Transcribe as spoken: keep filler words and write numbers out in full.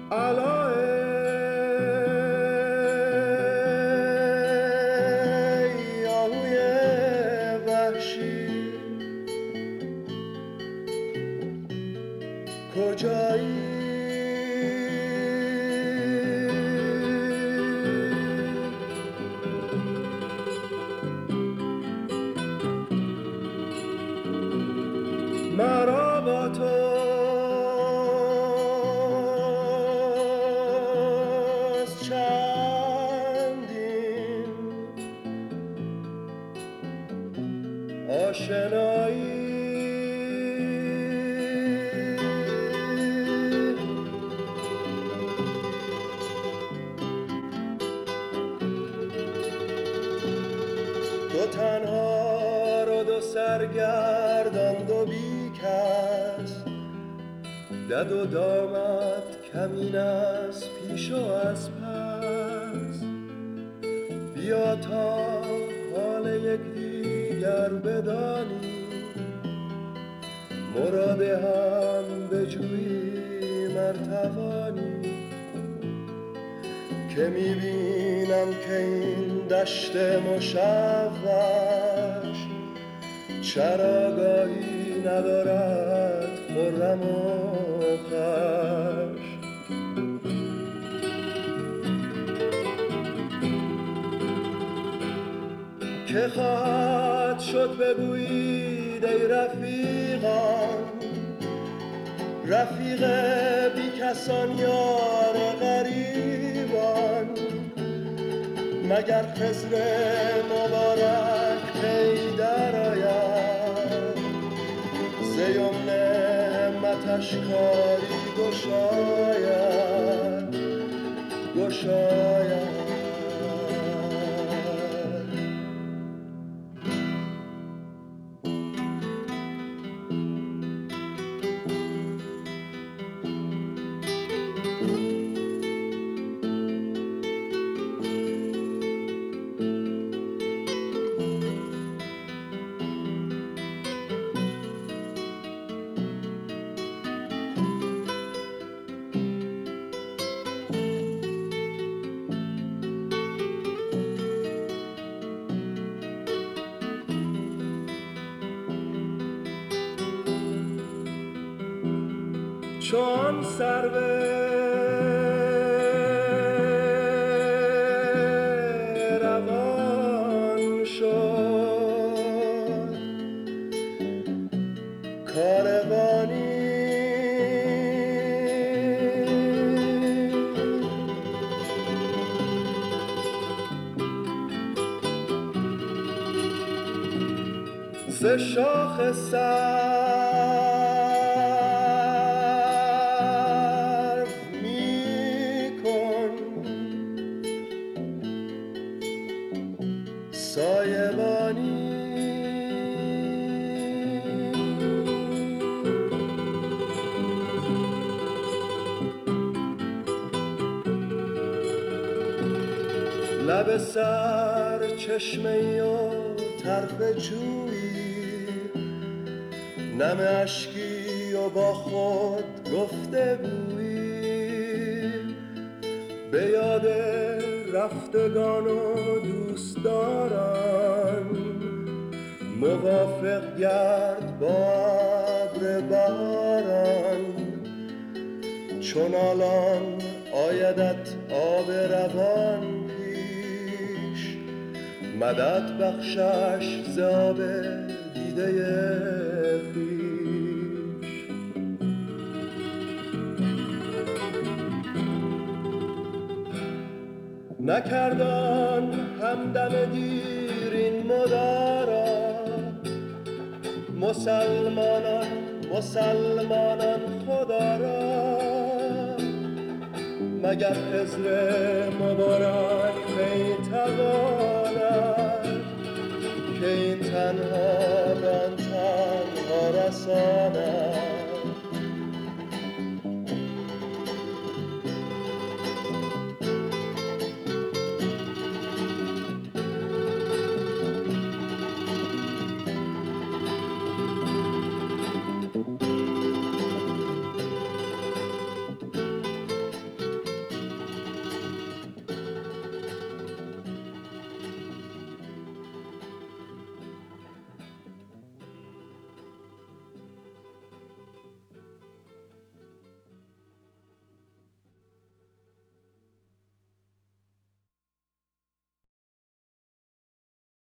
علای آهوی وحشی کجایی؟ مرا با توست چندین آشنایی، دو تنها رو دو سرگردان دو بی کس، دد و دامت کمین از پیش و از پس. بیا تا حال یک دیگر بدانی، مراد هم بجویی مرتوانی. که میبینم که این دشت مشوش چراگاهی ندارد خرم و خوش. که خواهد شد بگویید ای رفیقان، رفیق بی کسان یار غریبان. مگر خضر مبارک پی در آید، ز یمن همتش کاری گشاید گشاید. چون سرو روان شد کاروانی، ز شاخ سرو سایبانی. لب سر چشمه‌ای و طرف جویی، نم اشکی و با خود گفته گویی. به یاد رفتگان و دوستداران، موافق گرد با ابر باران. چون الان آیدت آب روان پیش، مدد بخشش ز آب دیده خویش. نکردان همدم دیر این مدارا، مسلمانان مسلمانان خدا را. مگر خضر مبارک می تواند، که این تنها دان تنها رساند.